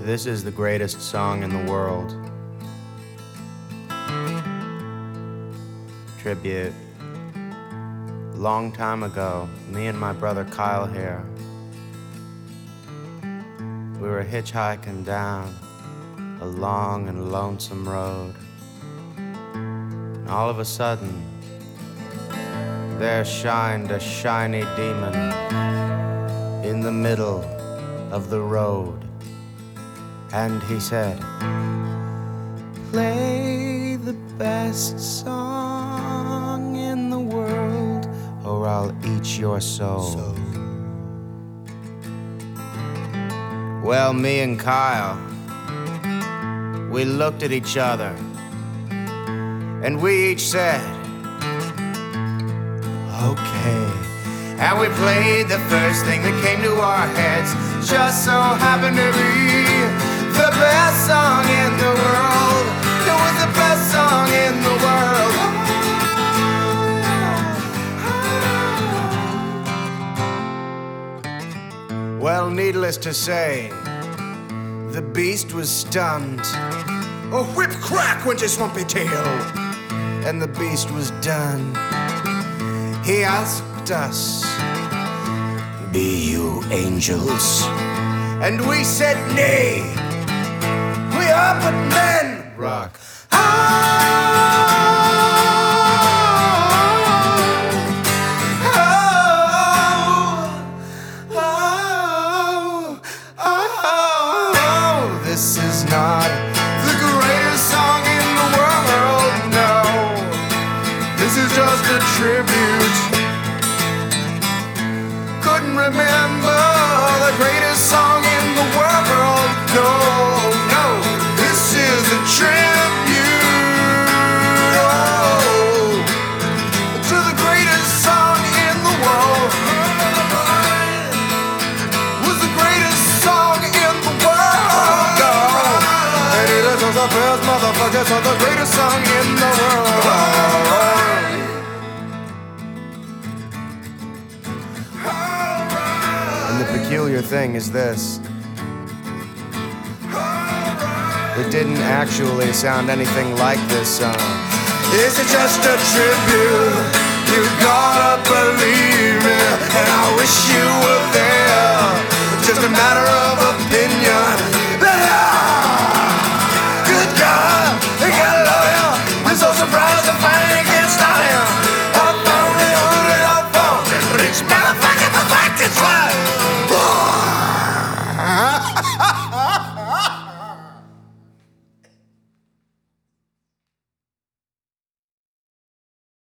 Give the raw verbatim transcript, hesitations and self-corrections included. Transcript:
This is the greatest song in the world. Tribute. Long time ago, me and my brother Kyle here, we were hitchhiking down a long and lonesome road. And all of a sudden, there shined a shiny demon in the middle of the road. And he said, "Play the best song in the world, or I'll eat your soul." Well, me and Kyle, we looked at each other, and we each said, "Okay." And we played the first thing that came to our heads. Just so happened to be the best song in the world. It was the best song in the world. Well, needless to say, the beast was stunned. A whip crack went his swampy tail, and the beast was done. He asked us, "Be you angels?" And we said, "Nay, we are but men." Rock. Oh, oh, oh, oh, this is not the greatest song in the world, no. This is just a tribute. Couldn't remember the greatest song in the world, no, no. This is a tribute, oh, to the greatest song in the world. Was the greatest song in the world, oh. And it is the best motherfuckers are the greatest song in the world, oh. The peculiar thing is this: it didn't actually sound anything like this song. Is it just a tribute? You gotta believe me.